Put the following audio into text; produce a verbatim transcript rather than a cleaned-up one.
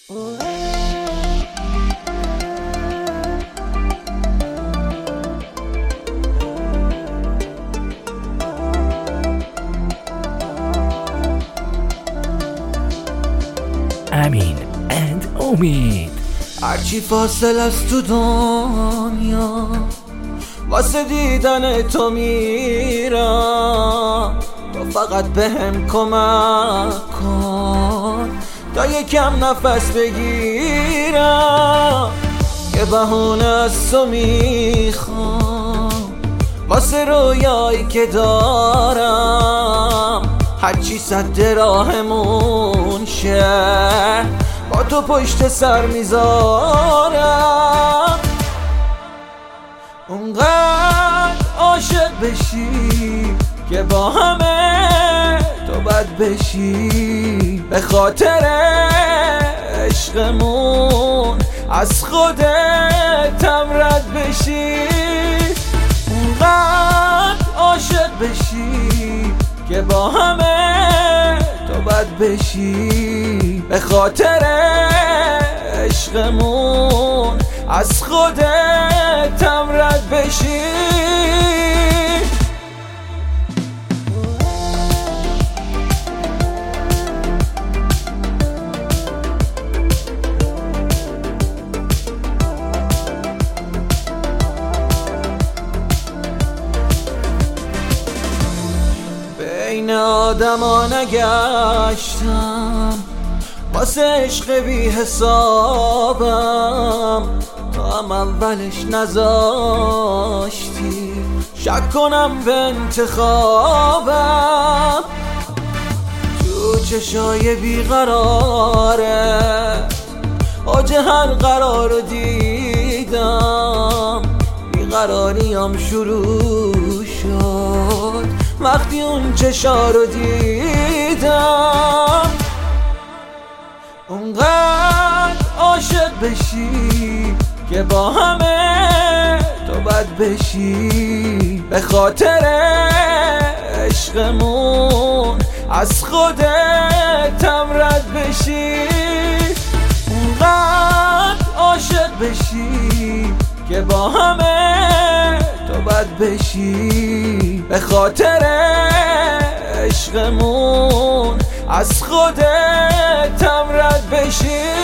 امین اند امید. هرچی فاصل است تو دنیا واسه دیدن تو میرم، تو فقط بهم کمک کن تا یکم نفس بگیرم. یه بهونه از تو میخوام واسه رویایی که دارم، هرچی سد راهمون شه با تو پشت سر میذارم. اونقدر عاشق بشی که با همه تو بد بشی، به خاطر عشقمون از خودتم رد بشی. اونقدر عاشق بشی که با همه تو بد بشی، به خاطر عشقمون از خودتم رد بشی. بین آدما نگشتم واسه عشق بی حسابم، تو هم اولش نذاشتی شک کنم به انتخابم. تو چشای بیقراره اوج هر قرار رو دیدم، بیقراریم شروع شد وقتی اون چشا رو دیدم. اونقدر عاشق بشی که با همه تو بد بشی، به خاطر عشقمون از خودتم رد بشی. اونقدر عاشق بشی که با همه تو بد بشی، به خاطر عشقمون از خودتم رد بشی.